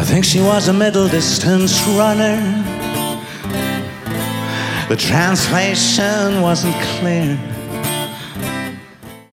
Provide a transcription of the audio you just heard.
I think she was a middle distance runner. The translation wasn't clear.